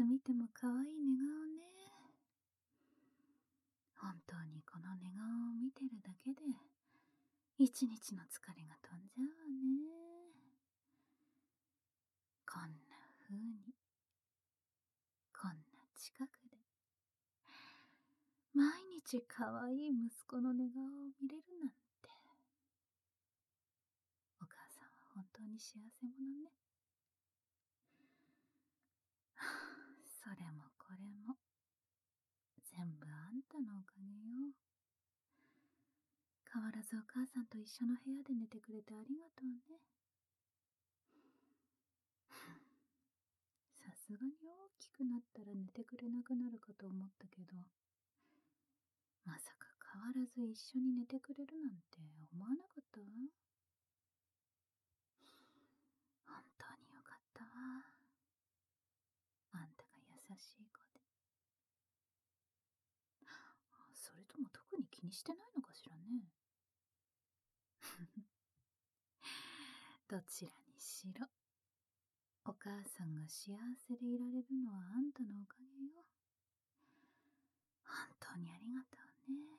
つ見ても可愛い寝顔ね。本当にこの寝顔を見てるだけで、一日の疲れが飛んじゃうわね。こんな風に、こんな近くで、毎日可愛い息子の寝顔を見れるなんて。お母さんは本当に幸せ者ね。はあ、それもこれも、全部あんたのおかげよ。変わらずお母さんと一緒の部屋で寝てくれてありがとうね。さすがに大きくなったら寝てくれなくなるかと思ったけど、まさか変わらず一緒に寝てくれるなんて思わなかったわ。本当によかったわ。あんたが優しい子で。それとも特に気にしてないのかしらね。どちらにしろ、お母さんが幸せでいられるのはあんたのおかげよ。本当にありがとうね。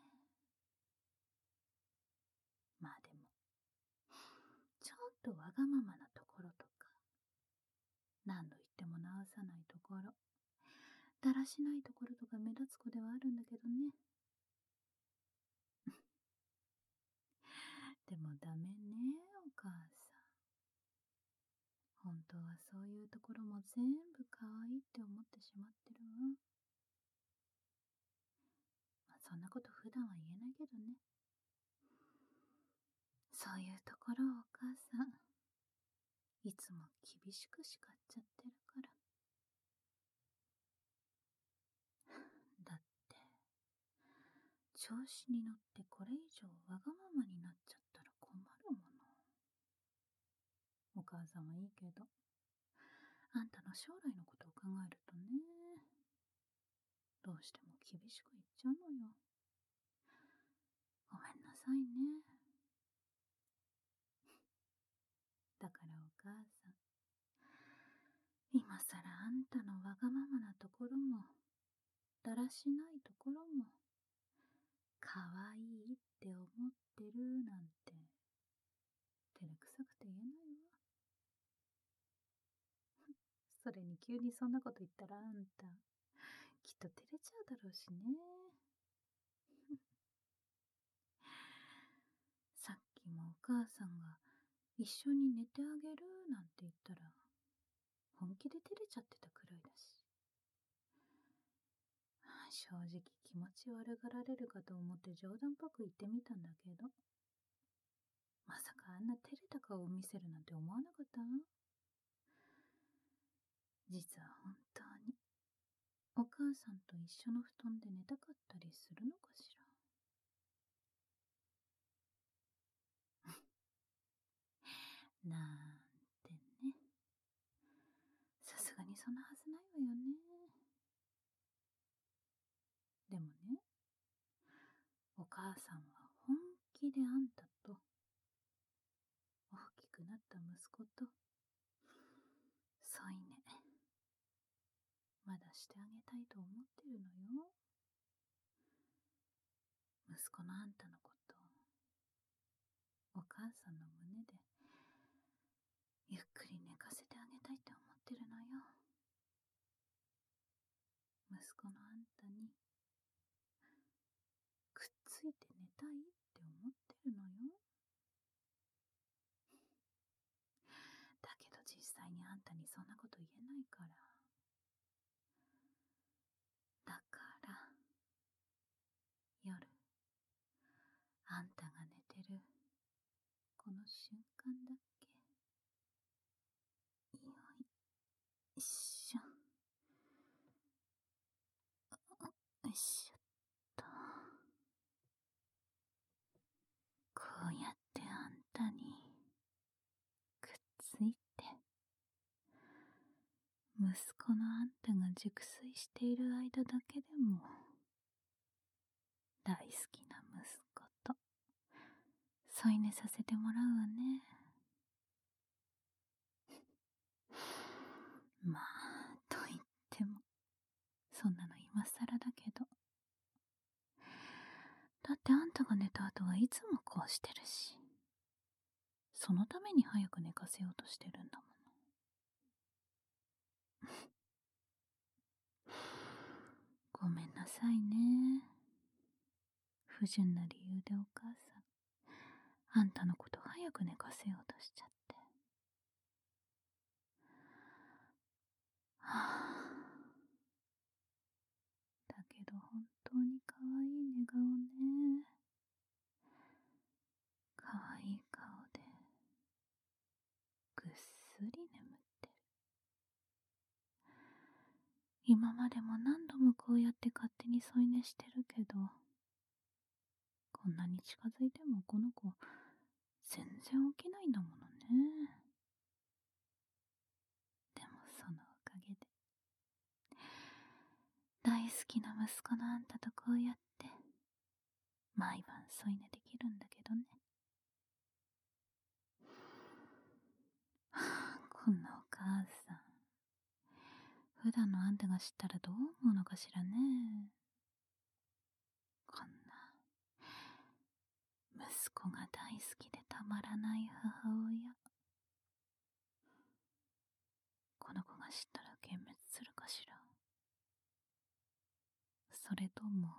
まあでも、ちょっとわがままなところとか、何度言っても直さないところ、だらしないところとか目立つ子ではあるんだけどね。でもダメね、お母さん。本当はそういうところも全部可愛いって思ってしまってるわ。まあ、そんなこと普段は言えないけどね。そういうところをお母さん、いつも厳しく叱っちゃってるから。だって、調子に乗ってこれ以上わがままになっちゃったら困るもの。お母さんはいいけど、あんたの将来のことを考えるとね、どうしても厳しく言っちゃうのよ。ごめんなさいね。だからお母さん、今さらあんたのわがままなところも、だらしないところも、可愛いって思ってるなんて、照れくさくて言えないわ。それに急にそんなこと言ったらあんた、きっと照れちゃうだろうしね。さっきもお母さんが一緒に寝てあげるなんて言ったら、本気で照れちゃってたくらいだし。正直気持ち悪がられるかと思って冗談っぽく言ってみたんだけど、まさかあんな照れた顔を見せるなんて思わなかったわ。実は本当にお母さんと一緒の布団で寝たかったりするのかしら。なんてね。さすがにそんなはずないわよね。でもね、お母さんは本気であんたと大きくなった息子と添い寝まだしてあげたいと思ってるのよ。息子のあんたのことお母さんの胸でゆっくり寝かせてあげたいって思ってるのよ。息子のあんたにくっついて寝たいって思ってるのよ。だけど実際にあんたにそんなこと言えないから。だから夜あんたが寝てるこの瞬間だけよいしょよいしょっと、こうやってあんたにくっついて、息子のあんたが熟睡している間だけでも大好きな息子と添い寝させてもらうわね。まあと言ってもだってあんたが寝た後はいつもこうしてるし、そのために早く寝かせようとしてるんだもの。ごめんなさいね。不純な理由でお母さん、あんたのこと早く寝かせようとしちゃって。はあ、だけど本当に可愛い寝顔ね。可愛い顔でぐっすり眠ってる。今までも何度もこうやって勝手に添い寝してるけど、こんなに近づいてもこの子全然起きないんだものね。でもそのおかげで大好きな息子のあんたとこうやって毎晩添い寝できるんだけどね。はあ、こんなお母さん、普段のあんたが知ったらどう思うのかしらね。こんな息子が大好きでたまらない母親、この子が知ったら幻滅するかしら。それとも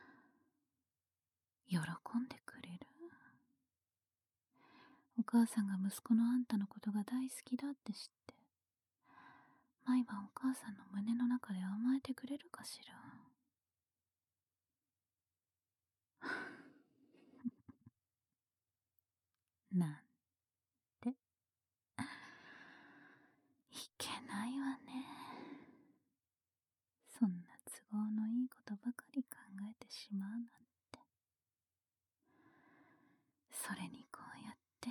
喜んでくれる？お母さんが息子のあんたのことが大好きだって知って、毎晩お母さんの胸の中で甘えてくれるかしら。なんていけないわね。そんな都合のいいことばかり考えてしまうなんて。それにこうやって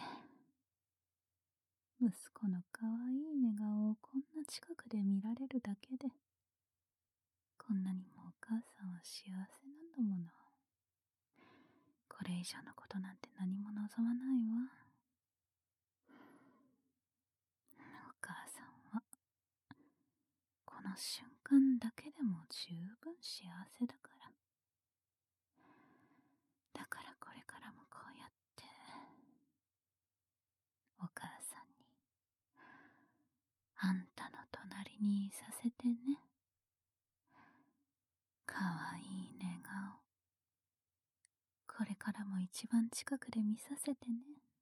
息子の可愛い寝顔をこんな近くで見られるだけで、こんなにもお母さんは幸せなんだもの。これ以上のことなんて何も望まないわ。お母さんはこの瞬間だけでも十分幸せだから。だからこれからもこうやってお母さんにあんたの隣にいさせてね。かわいい寝顔、これからも一番近くで見させてね。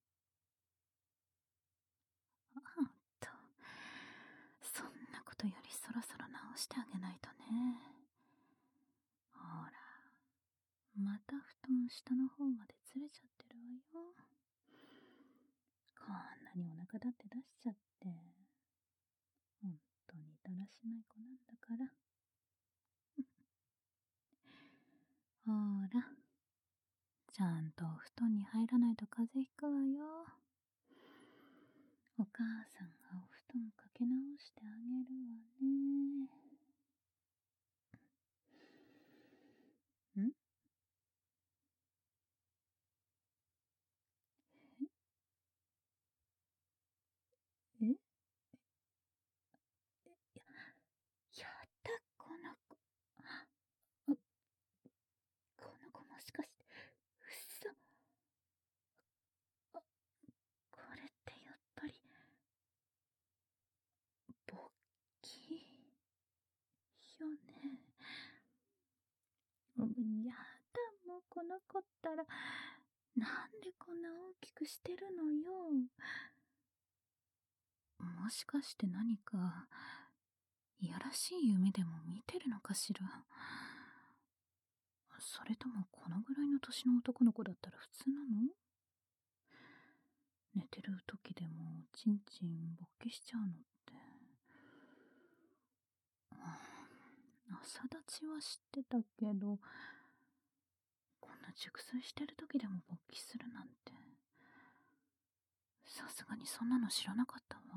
あんた、そんなことよりそろそろ直してあげないとね。ほら、また布団下の方までずれちゃってるわよ。こんなにお腹だって出しちゃって、本当にだらしない子なんだから。ほら、ちゃんとお布団に入らないと風邪ひくわよ。お母さんがお布団かけ直してあげるわね。ん？え？やだ、この子。この子もしかして、嘘。これってやっぱり、勃起よね。やだ、もうこの子ったら、なんでこんな大きくしてるのよ。もしかして何か、いやらしい夢でも見てるのかしら。それともこのぐらいの年の男の子だったら普通なの？寝てる時でもチンチン勃起しちゃうのって。朝立ちは知ってたけど、こんな熟睡してる時でも勃起するなんて、さすがにそんなの知らなかったわ。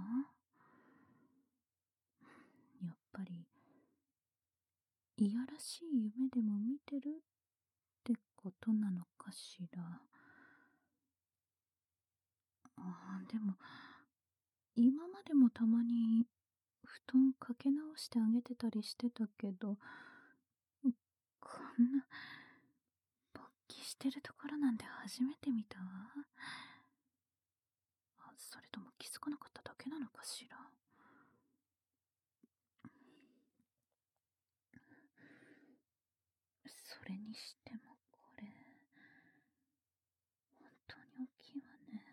やっぱりいやらしい夢でも見てるってことなのかしら。でも今までもたまに布団かけ直してあげてたりしてたけど、こんな勃起してるところなんて初めて見たわ。それとも気づかなかっただけなのかしら。それにしてもこれ、本当に大きいわね。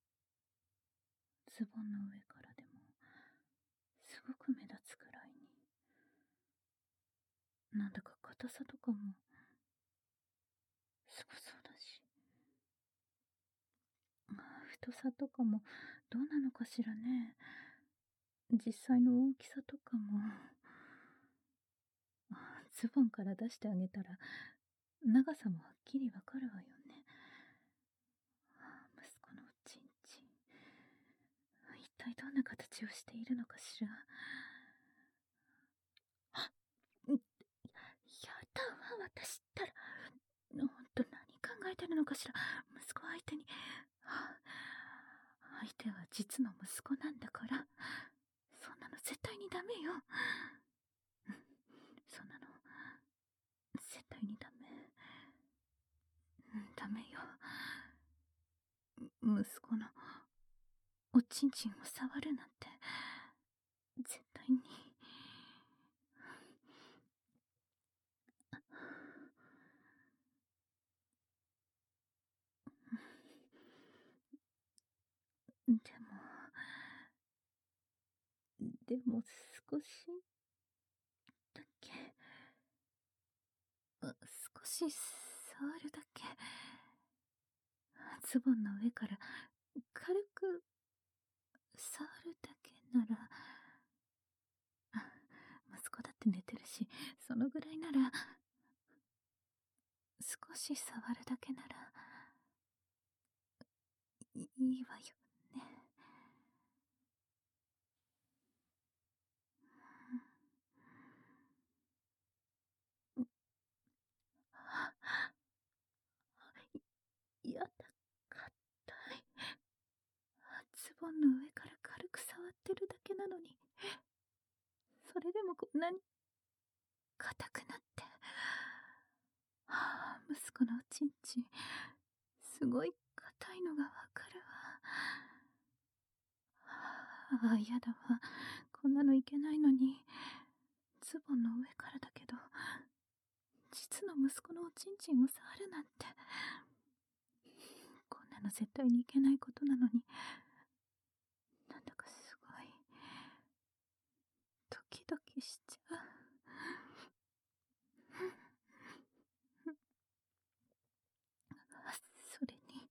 ズボンの上からでも、すごく目立つくらいに。なんだか硬さとかも、すごそうだし。太さとかも、どうなのかしらね。実際の大きさとかも。ズボンから出してあげたら、長さもはっきりわかるわよね。息子のおちんちん。一体どんな形をしているのかしら。やだわ、私ったら。ほんと何考えてるのかしら。息子相手に。相手は実の息子なんだから。そんなの絶対にダメよ。そんなの、絶対にダメ。ダメよ。息子のおちんちんを触るなんて、絶対に。でも少しだけ、少し触るだけ。ズボンの上から軽く触るだけなら、息子だって寝てるし、そのぐらいなら、少し触るだけなら、いいわよね。やだ、硬い。ズボンの上から軽く触ってるだけなのに、それでもこんなに硬くなって。息子のおちんちん、すごい硬いのがわかるわ。やだわ。こんなのいけないのに。ズボンの上からだけど、実の息子のおちんちんを触るなんて。こんなの絶対にいけないことなのに。なんだかすごい、ドキドキしちゃう。それに、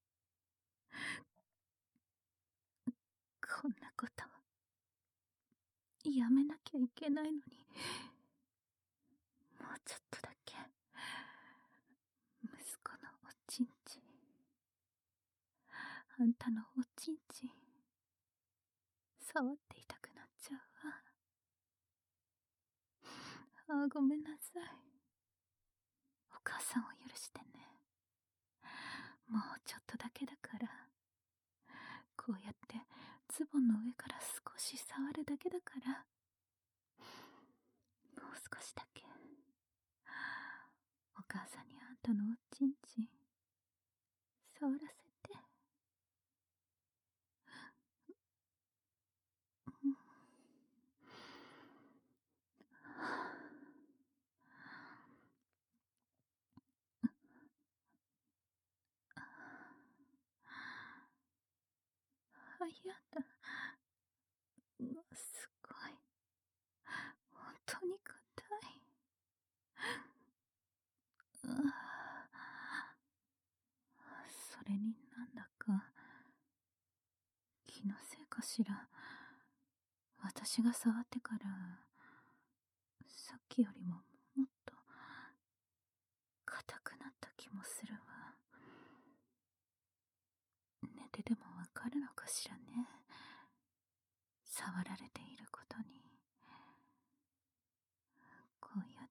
こんなことやめなきゃいけないのに。もうちょっとだけ、息子のおちんちん、あんたのおちんちん、触っていたくなっちゃうわ。ごめんなさい。お母さんを許してね。もうちょっとだけだから。こうやってズボンの上から少し触るだけだから。もう少しだけ。お母さんにあんたのおちんちん、触らせて。やだ。すごい。本当に硬い。それになんだか、気のせいかしら。私が触ってから、さっきよりももっと硬くなった気もするわ。寝てでもわかるのかしらね。触られていることに。こうやって、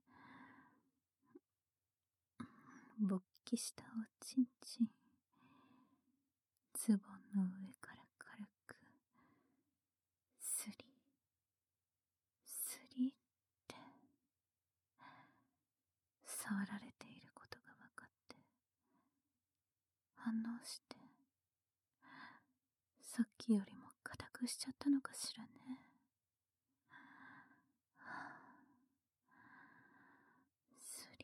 勃起したおちんちん、ズボンの上から軽く、スリ、スリって、触られていることがわかっ反応して、さっきよりも硬くしちゃったのかしらね。スリ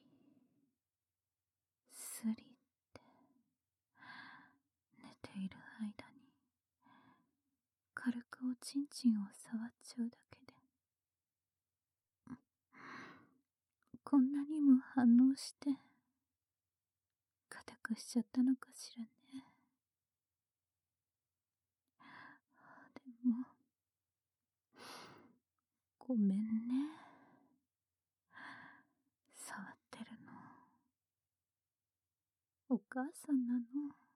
スリって寝ている間に軽くおちんちんを触っちゃうだけでこんなにも反応して硬くしちゃったのかしらね。でもごめんね。触ってるのお母さんなの。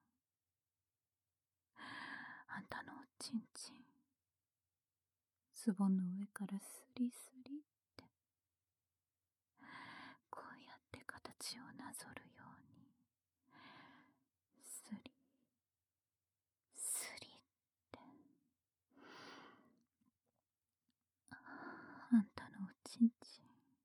あんたのおちんちんズボンの上からスリスリってこうやって形をなぞるようにスリスリってあんたのおちんち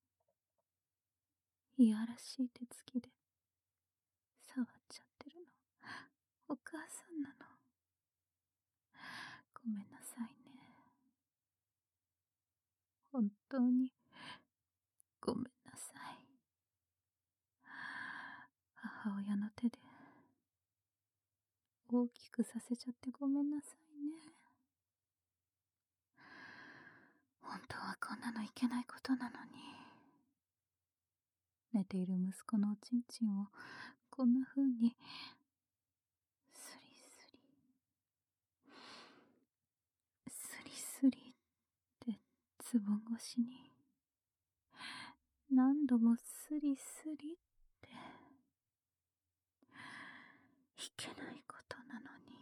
んいやらしい手つきで触っちゃってるのお母さんなの。ごめんなさいね。本当にごめんなさい。母親の手で大きくさせちゃってごめんなさいね。本当はこんなのいけないことなのに。寝ている息子のおちんちんをこんな風にスリスリスリスリってズボン越しに何度もスリスリっていけないことなのに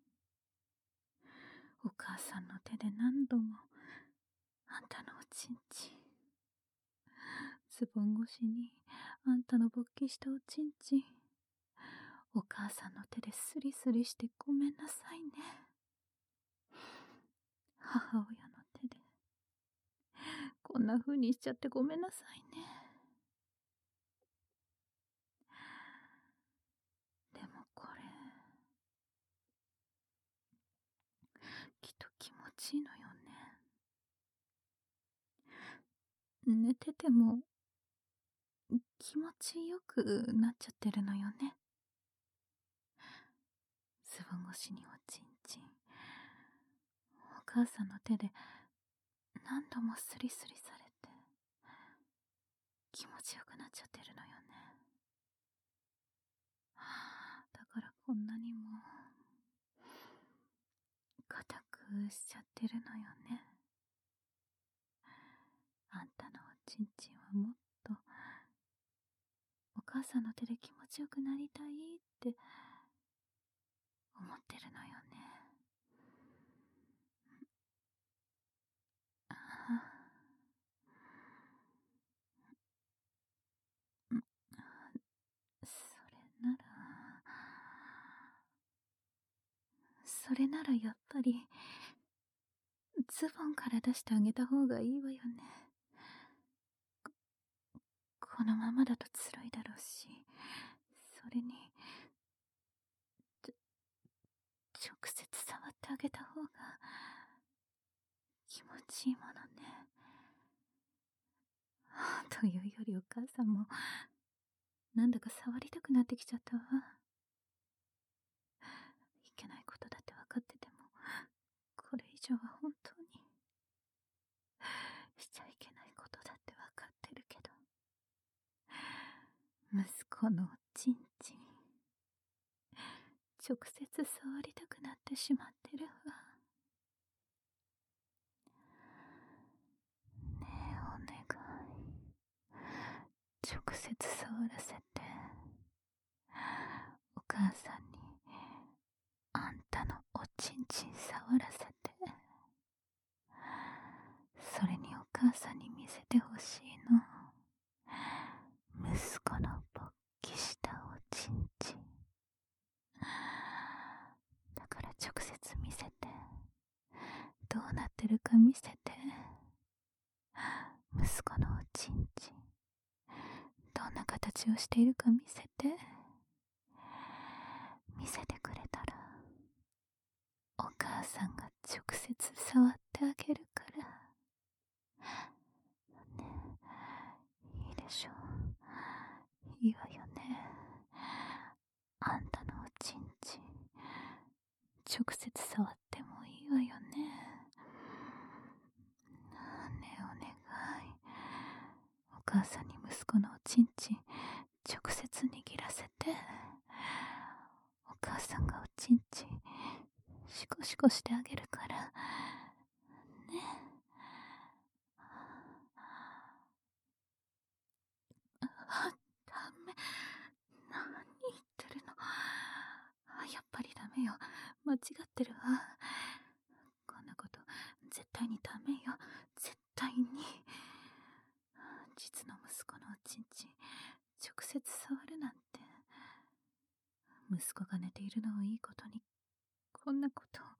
お母さんの手で何度もあんたのおちんちんズボン越しにあんたの勃起したおちんちんお母さんの手でスリスリしてごめんなさいね。母親の手でこんな風にしちゃってごめんなさいね。でもこれきっと気持ちいいのよね。寝てても気持ちよくなっちゃってるのよね。ズボン越しにおちんちんお母さんの手で何度もスリスリされて気持ちよくなっちゃってるのよね。だからこんなにも硬くしちゃってるのよね。あんたのおちんちんはもっとお母さんの手で気持ちよくなりたいって思ってるのよね。それならそれならやっぱりズボンから出してあげた方がいいわよね。このままだと辛いだろうし、それに直接触ってあげた方が気持ちいいものね。というよりお母さんもなんだか触りたくなってきちゃったわ。いけないことだって分かっててもこれ以上は本当にしちゃいけないことだって分かってるけど息子のおちんちん直接触りたくなってしまってるわ。ねえお願い直接触らせて。お母さんにあんたのおちんちん触らせて。それにお母さんに見せてほしいの。息子の勃起したおちんちんだから直接見せて。どうなってるか見せて。息子のおちんちんどんな形をしているか見せて。見せ母さんが直接触ってあげるから。ね、いいでしょう。いいわよね。あんたのおちんちん、直接触ってもいいわよね。ねえ、お願い。お母さんに息子のおちんちん、直接握らせて。お母さんがおちんちん、シコシコしてあげるから。ね。ダメ。何言ってるの。やっぱりダメよ。間違ってるわ。こんなこと絶対にダメよ。絶対に。実の息子のおちんちん直接触るなんて。息子が寝ているのをいいことにこんなことを。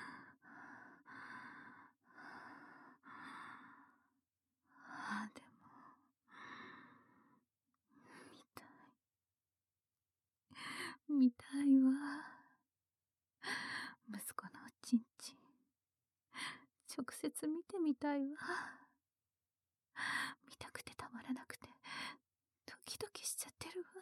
でも見たいわ。息子のおちんちん直接見てみたいわ。見たくてたまらなくてドキドキしちゃってるわ。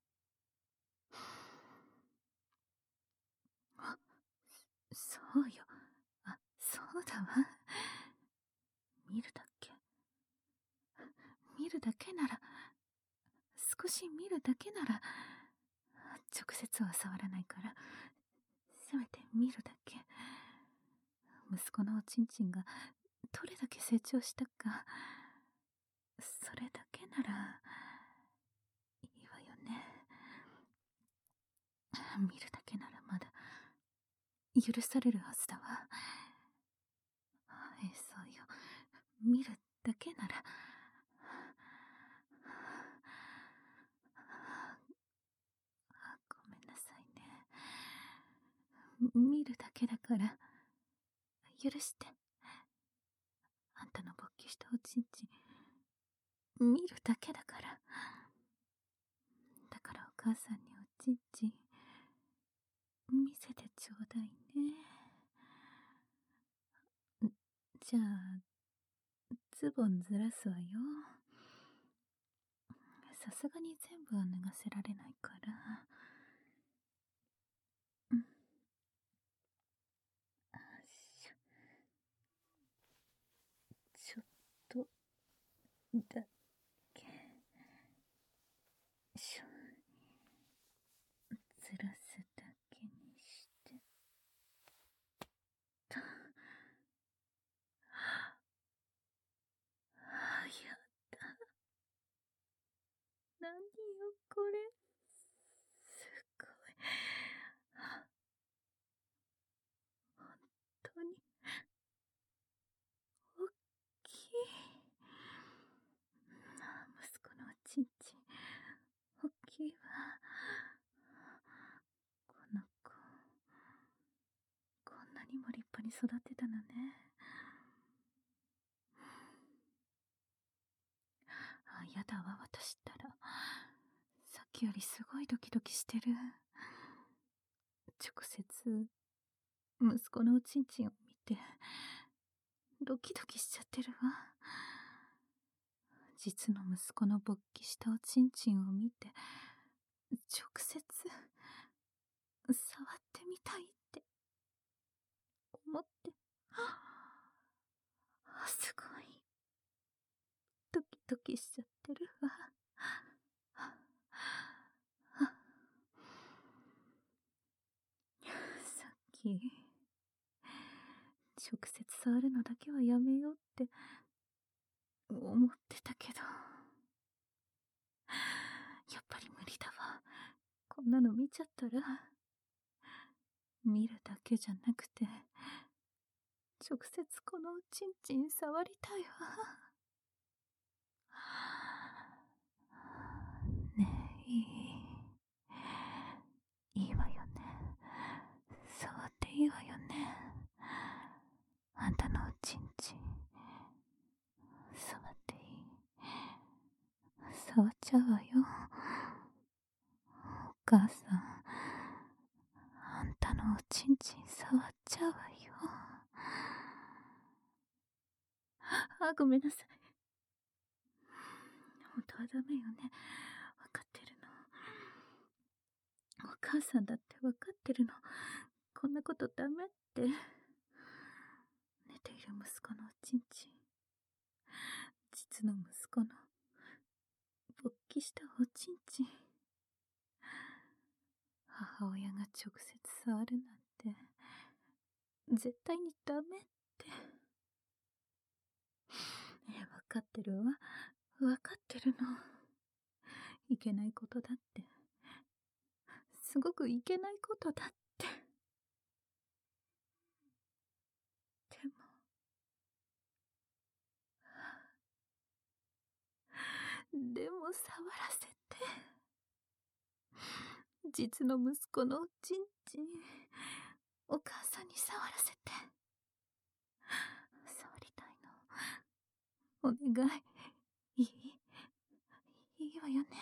そうよ。そうだわ。見るだけ。見るだけなら、少し見るだけなら、直接は触らないから、せめて見るだけ。息子のおちんちんがどれだけ成長したか、それだけなら、いいわよね。見るだけならまだ、許されるはずだわ。そうよ。見るだけなら。ごめんなさいね。見るだけだから、許して。あんたの勃起したおちんちん、見るだけだから。だからお母さんにおちんちん、見せてちょうだいね。じゃあ、ズボンずらすわよ。さすがに全部は脱がせられないから。ちょっとだけずらすだけにしてと。やだ。何よこれ。すごい。本当に大きい。息子のおちんちん大きいわ。この子こんなにも立派に育ってたのね。やだわ、私ったら。さっきよりすごいドキドキしてる。直接息子のおちんちんを見てドキドキしちゃってるわ。実の息子の勃起したおちんちんを見て直接触ってみたいって思って。すごいドキドキしちゃってるわ。さっき直接触るのだけはやめようって思ってたけど、やっぱり無理だわ。こんなの見ちゃったら。見るだけじゃなくて直接このおちんちん触りたいわ。ねえ、いいわよね。触っていいわよね。あんたのおちんちん触っていい。触っちゃうわよ。お母さん、あんたのおちんちん触っちゃうわよ。 ごめんなさい。本当はダメよね。わかってるの。お母さんだってわかってるの。こんなことダメって。寝ている息子のおちんちん。実の息子の勃起したおちんちん。母親が直接触るなんて、絶対にダメって。わかってるわ。わかってるの。いけないことだって。すごくいけないことだって。でも触らせて。実の息子のおちんちん、お母さんに触らせて。触りたいの。お願い。いいわよね。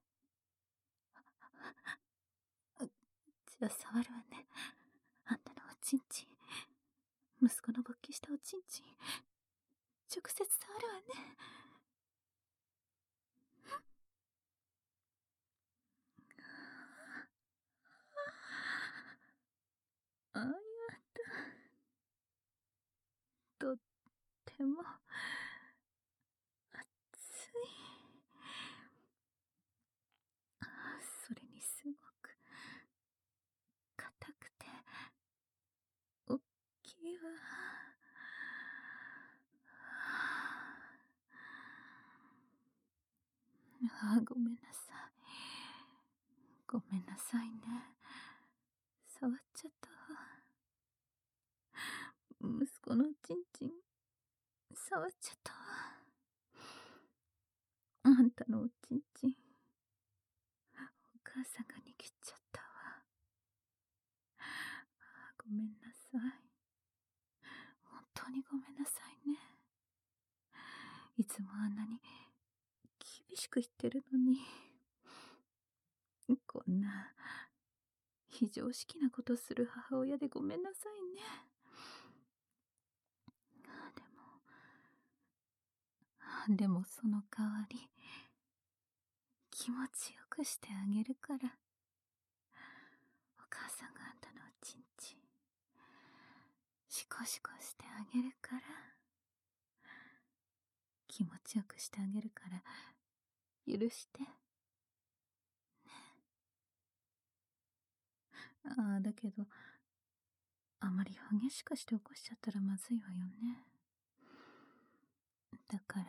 じゃあ触るわね。あんたのおちんちん。息子の勃起したおちんちん。直接触るわね。あやとっても熱い。それにすごく硬くておっきいわ。ごめんなさい。ごめんなさいね。触っちゃったわ。息子のちんちん触っちゃったわ。あんたのおちんちん、お母さんが握っちゃったわ。ごめんなさい。本当にごめんなさいね。いつもあんなに厳しく言ってるのに、こんな非常識なことする母親でごめんなさいね。でもその代わり、気持ちよくしてあげるから。お母さんがあんたのおちんちん、シコシコしてあげるから。気持ちよくしてあげるから、許して。だけど、あまり激しくして起こしちゃったらまずいわよね。だから、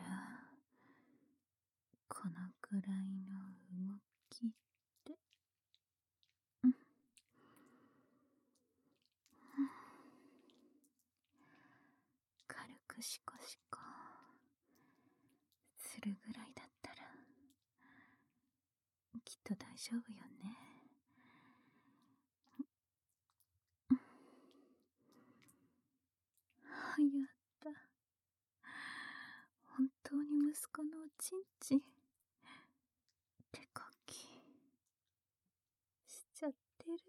このくらいの動きで、軽くシコシコするぐらいだったら、きっと大丈夫よね。やった。本当に息子のおちんちん、手こきしちゃってる。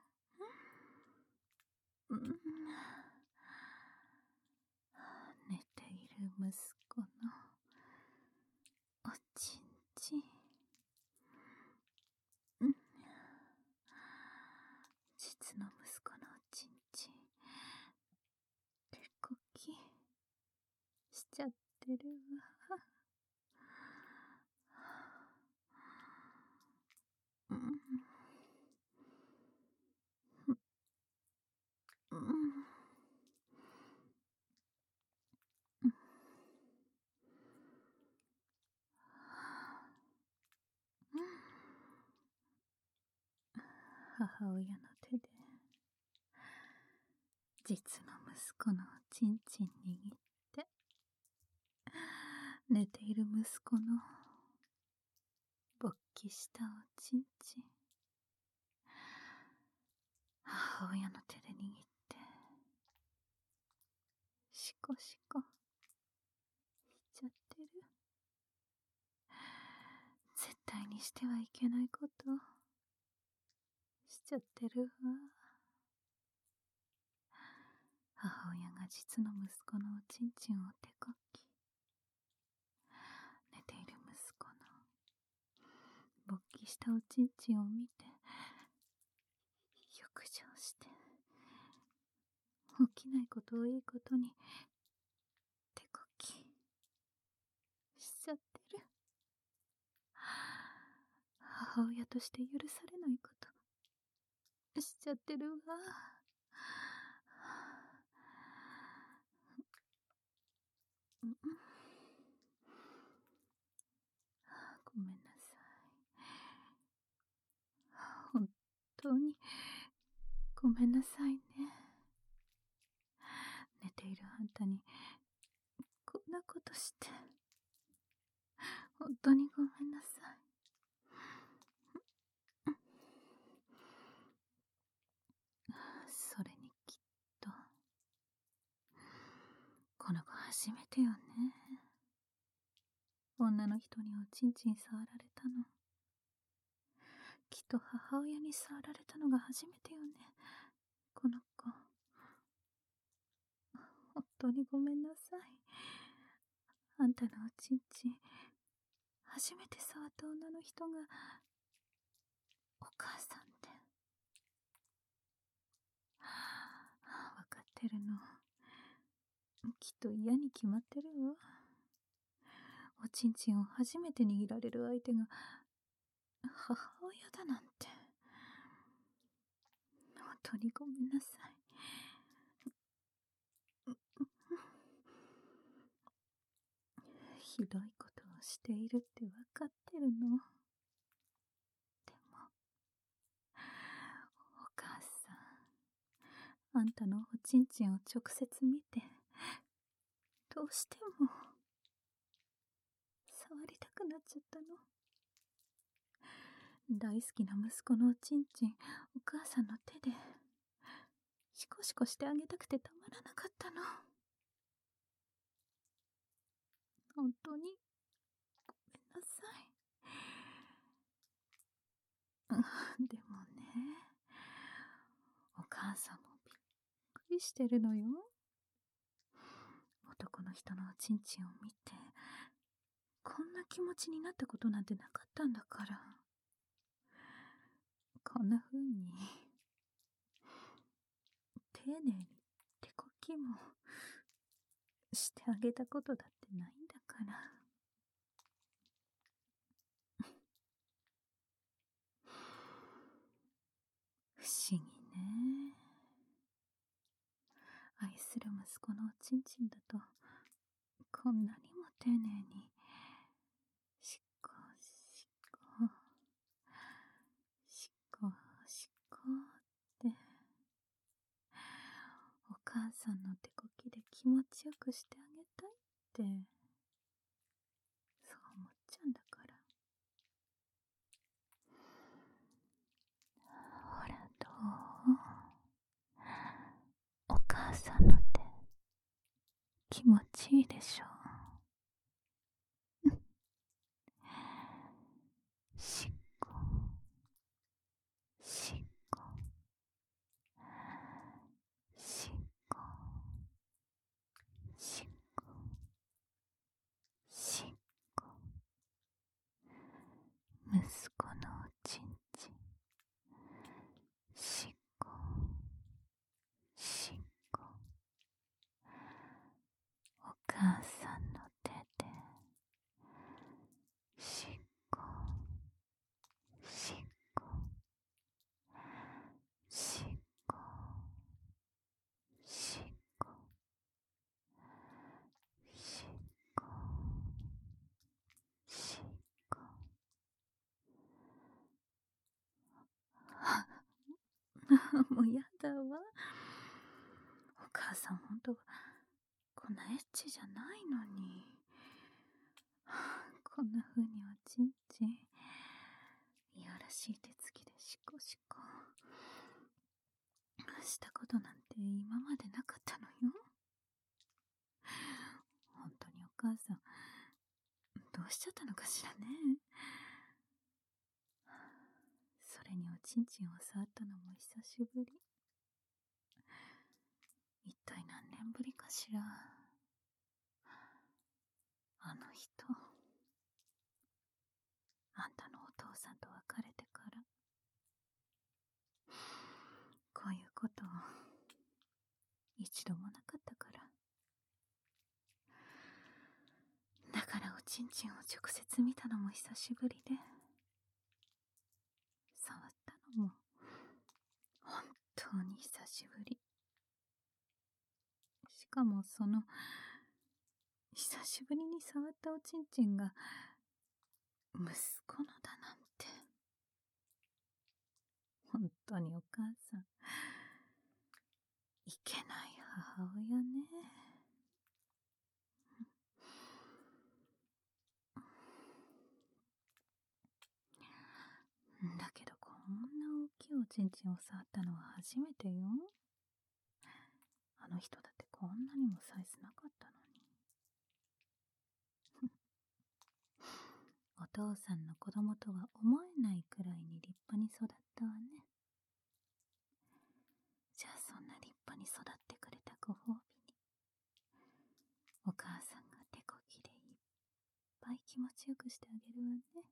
寝ている息子のおちんちん、実の息子のおちんちん、手こきしちゃってるわ。母親の手で実の息子のおちんちん握って寝ている息子の勃起したおちんちん、母親の手で握ってシコシコしちゃってる。絶対にしてはいけないことしちゃってるわ。母親が実の息子のおちんちんを手こききしたおちんちんを見て、浴場して、起きないことをいいことに、手こきしちゃってる。母親として許されないことしちゃってるわ。うん、ごめんなさい。本当にごめんなさいね。寝ているあんたにこんなことして、本当にごめんなさい。それにきっと、この子初めてよね。女の人におちんちん触られたの。きっと母親に触られたのが初めてよね。この子。本当にごめんなさい。あんたのおちんちん、初めて触った女の人が、お母さんで。わかってるの。きっと嫌に決まってるわ。おちんちんを初めて握られる相手が、母親だなんて。本当にごめんなさい。ひどいことをしているってわかってるの。でも、お母さん、あんたのおちんちんを直接見て、どうしても、触りたくなっちゃったの。大好きな息子のおちんちん、お母さんの手で、シコシコしてあげたくてたまらなかったの。本当に、ごめんなさい。でもね、お母さんもびっくりしてるのよ。男の人のおちんちんを見て、こんな気持ちになったことなんてなかったんだから。こんな風に、丁寧に手こきもしてあげたことだってないんだから。不思議ね。愛する息子のおちんちんだと、こんなにも丁寧に、しこしこ、しこしこって、お母さんの手こきで気持ちよくしてあげたいって、そう思っちゃうんだから。ほらどう？お母さんの手、気持ちいいでしょ？しっこ、しっこ、しっこ、しっこ、しっこ。息子のおちんちん、しっこ、しっこ。お母さんの手で、しっこ、しっこ、しっこ、しっこ、しっこ、しっこ。もうやだわ。お母さんほんと、こんなエッチじゃないのに。こんな風におちんちん、いやらしい手つきでシコシコしたことなんて今までなかったのよ。本当にお母さん、どうしちゃったのかしらね。それにおちんちんを触ったのも久しぶり。一体何年ぶりかしら。あの人、あんたのお父さんと別れてからこういうこと一度もなかったから。だからおちんちんを直接見たのも久しぶりで、触ったのも本当に久しぶり。しかもその久しぶりに触ったおちんちんが息子のだなんて。本当にお母さんいけない母親ね。だけどこんな大きいおちんちんを触ったのは初めてよ。あの人だってこんなにもサイズなかったのに。お父さんの子供とは思えないくらいに立派に育ったわね。じゃあそんな立派に育ってくれたご褒美に、お母さんが手こぎでいっぱい気持ちよくしてあげるわね。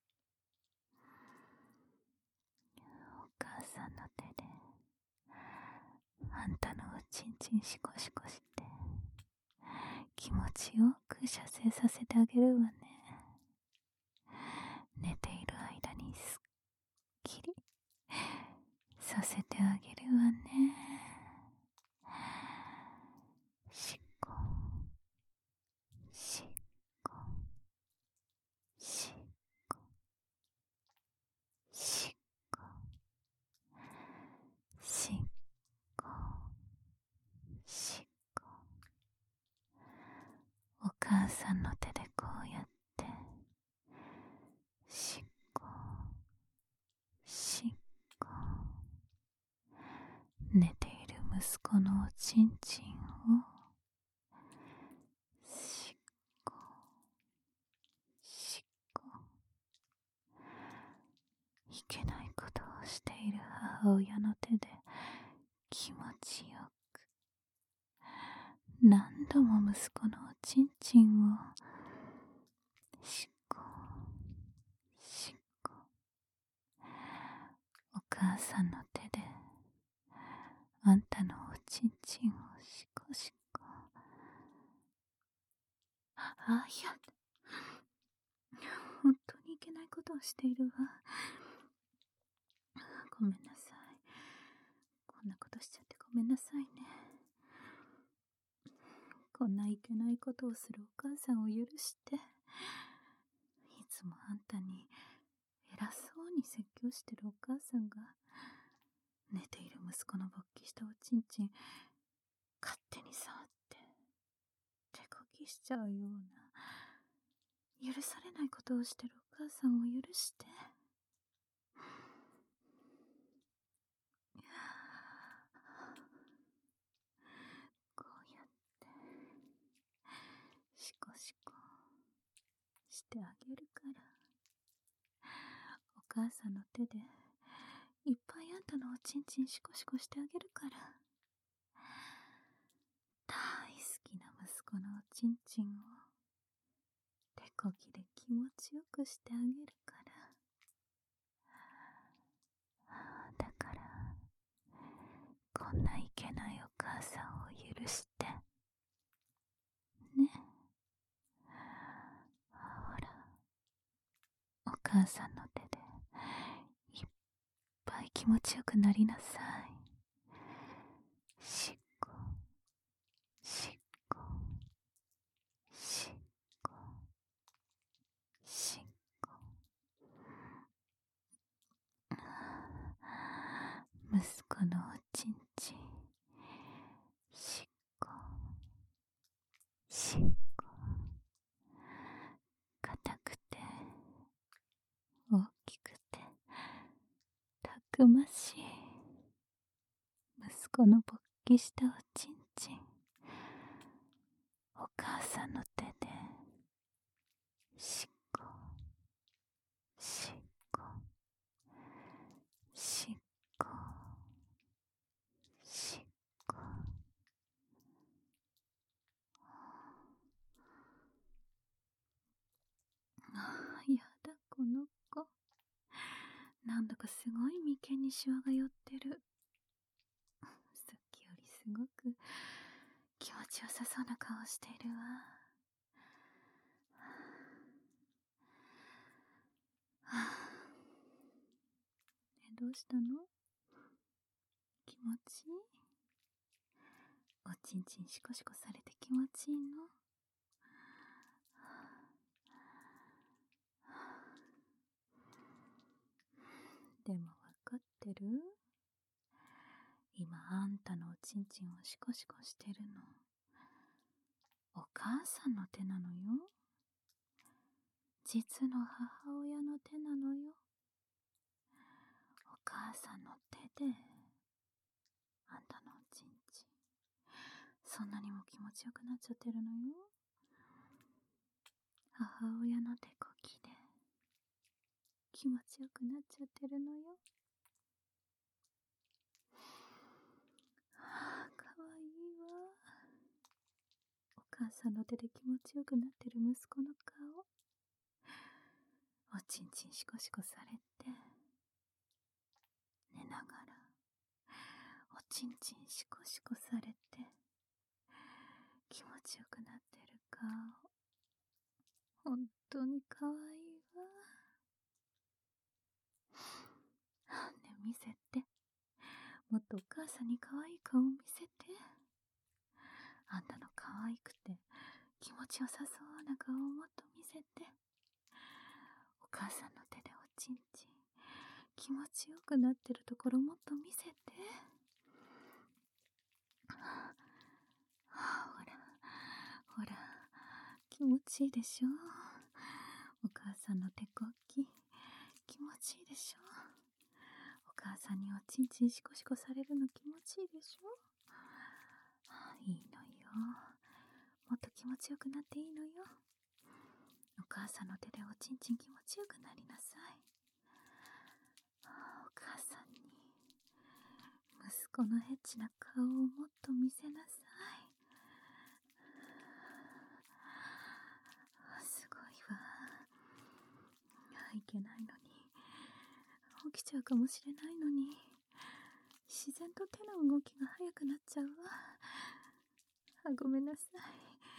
お母さんの手であんたのおちんちんシコシコして気持ちよく射精させてあげるわね。寝ている間にすっきりさせてあげるわね。しっこしっこしっこしっこしっこしっこ。お母さんの手でこうやってしっこしっこ。寝ている息子のおちんちんをしっこしっこ。いけないことをしている母親の手で気持ちよく何度も息子のおちんちんをしっこしっこ。お母さんの手であんたのおちんちんをしこしこ。いや、本当にいけないことをしているわ。ごめんなさい。こんなことしちゃってごめんなさいね。こんないけないことをするお母さんを許して、いつもあんたに偉そうに説教してるお母さんが、寝ている息子の勃起したおちんちん勝手に触って手こぎしちゃうような許されないことをしてるお母さんを許して。こうやってシコシコしてあげるから。お母さんの手でいっぱいあんたのおちんちんシコシコしてあげるから。大好きな息子のおちんちんを手こぎで気持ちよくしてあげるから。だからこんないけないお母さんを許してね。ほら、お母さんの手でいっぱい気持ちよくなりなさい。しっこしっこしっこしっこ。息子のおちんちんしっこしっこ。硬くて大きくてたくましい息子の勃起したおちんちん、お母さんの手でしっこしっこしっこしっこ。やだこの子。 なんだかすごい眉間にシワが寄ってる。さっきよりすごく気持ちよさそうな顔しているわ。どうしたの？気持ちいい？おちんちんシコシコされて気持ちいいの？でもわかってる？今あんたのおちんちんをシコシコしてるのお母さんの手なのよ。実の母親の手なのよ。お母さんの手であんたのおちんちんそんなにも気持ちよくなっちゃってるのよ。母親の手こきで気持ちよくなっちゃってるのよ。かわいいわ。お母さんの手で気持ちよくなってる息子の顔、おちんちんシコシコされて寝ながらおちんちんシコシコされて気持ちよくなってる顔、本当にかわいいわ。ね、見せて。もっとお母さんにかわいい顔を見せて。あんたのかわいくて気持ちよさそうな顔をもっと見せて。お母さんの手でおちんちん気持ちよくなってるところもっと見せて。ほらほら、気持ちいいでしょ。お母さんの手こき気持ちいいでしょ。お母さんにおちんちんシコシコされるの気持ちいいでしょ。いいのよ、もっと気持ちよくなっていいのよ。お母さんの手でおちんちん気持ちよくなりなさい。お母さんに息子のエッチな顔をもっと見せなさい。すごいわ。いけないのに、起きちゃうかもしれないのに、自然と手の動きが速くなっちゃうわ。ごめんなさい。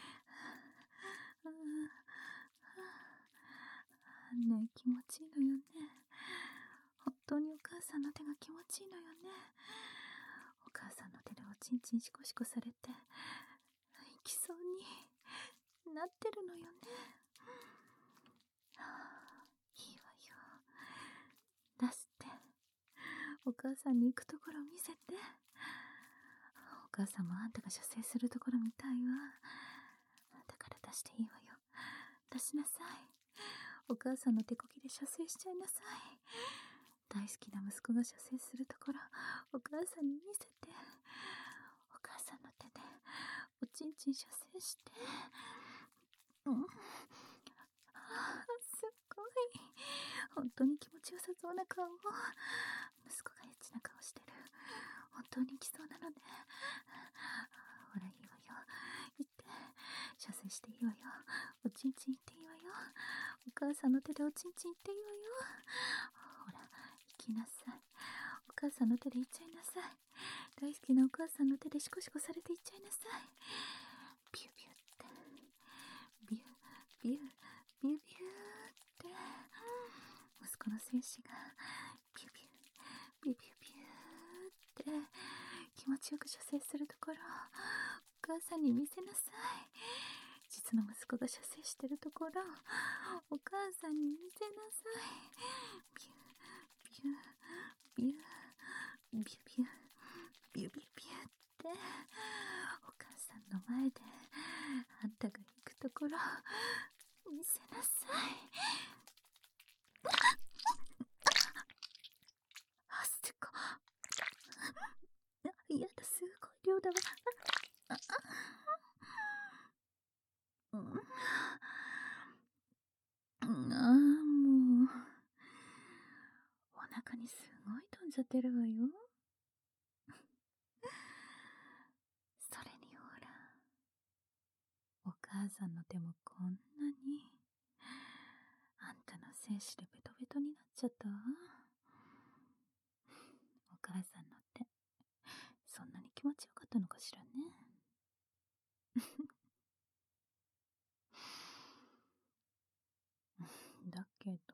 ねえ、気持ちいいのよね。本当にお母さんの手が気持ちいいのよね。お母さんの手でおちんちんシコシコされて行きそうになってるのよね。いいわよ、出して。お母さんに行くところ見せて。お母さんもあんたが射精するところ見たいわ。だから出していいわよ、出しなさい。お母さんの手こきで射精しちゃいなさい。大好きな息子が射精するところお母さんに見せて。お母さんの手でおちんちん射精して。すっごい、本当に気持ちよさそうな顔を。息子がエッチな顔してる。本当に来そうなのね。ほら、いいわよ、行って射精していいわよ。おちんちん行っていいわよ。お母さんの手でおちんちん行っていいわよ。ほら、行きなさい。お母さんの手で行っちゃいなさい。大好きなお母さんの手でシコシコされて行っちゃいなさい。ビュービューって、ビュービュービュービューって、息子の精子がビュービュービュービュービューって気持ちよく射精するところお母さんに見せなさい。実の息子が射精してるところお母さんに見せなさい。ビュービュービュービュービュービュービュービューってお母さんの前であんたが行くところ見せなさい。すごい。やだ、すごい量だわ。もうお腹にすごい飛んじゃってるわよ。それにほら、お母さんの手もこんなにあんたの精子でベトベトになっちゃったわ。 母さんのって、そんなに気持ちよかったのかしらね。だけど、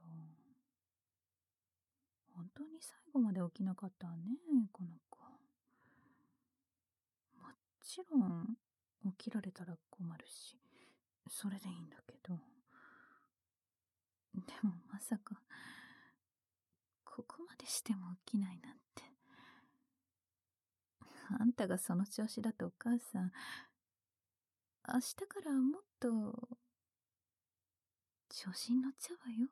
本当に最後まで起きなかったわね、この子。もちろん、起きられたら困るし、それでいいんだけど。でもまさか、ここまでしても起きないなんて。あんたがその調子だとお母さん、明日からもっと、調子に乗っちゃうわよ。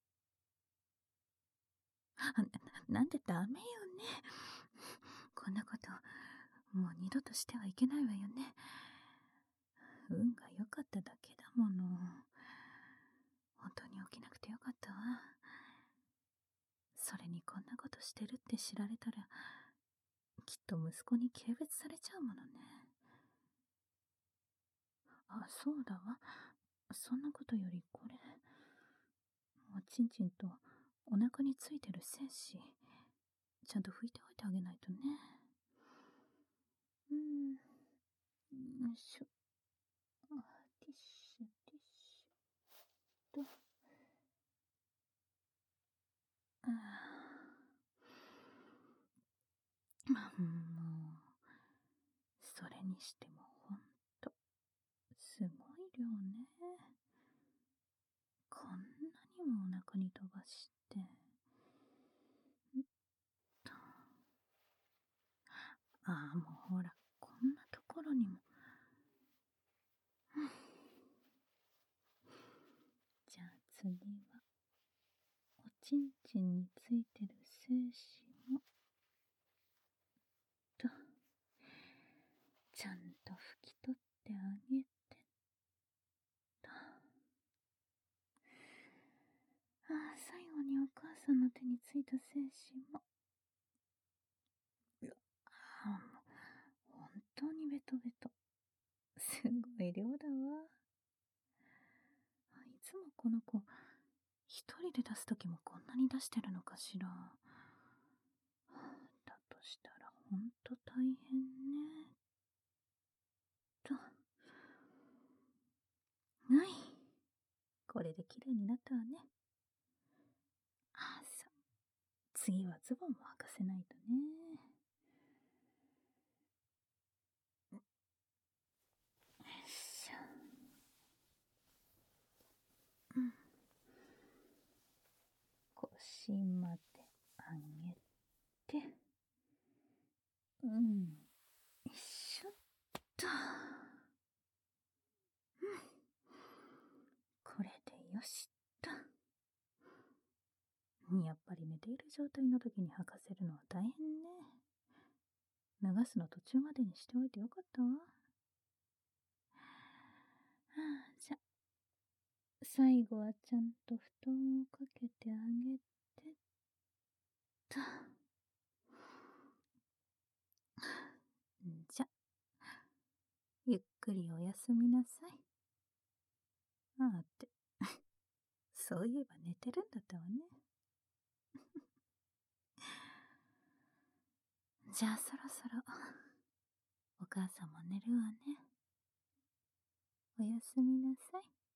なんでダメよね。こんなこと、もう二度としてはいけないわよね。運が良かっただけだもの。本当に起きなくてよかったわ。それにこんなことしてるって知られたら、きっと息子に軽蔑されちゃうものね。あ、そうだわ。そんなことよりこれ、おちんちんとお腹についてる精子、ちゃんと拭いておいてあげないとね。よいしょ。ティッシュ、ティッシュと。あもう、それにしてもほんと、すごい量ね。こんなにもお腹に飛ばして。ああ、もうほら、こんなところにも。じゃあ次は、おちんちんについてる精子も、と、ちゃんと拭き取ってあげて、と。ああ、最後にお母さんの手についた精子も。ああ、もう、本当にベトベト。すごい量だわ。いつもこの子、一人で出すときもこんなに出してるのかしら。だとしたらほんと大変ね。と。はい。これで綺麗になったわね。ああ、そう。次はズボンも履かせないとね。よいしょ。腰まで上げて。よいしょっと。これでよしっと。やっぱり寝ている状態の時に履かせるのは大変ね。流すの途中までにしておいてよかったわ。じゃ、最後はちゃんと布団をかけてあげてと。じゃ、ゆっくりおやすみなさい。あーって、そういえば寝てるんだったわね。じゃあそろそろ、お母さんも寝るわね。おやすみなさい。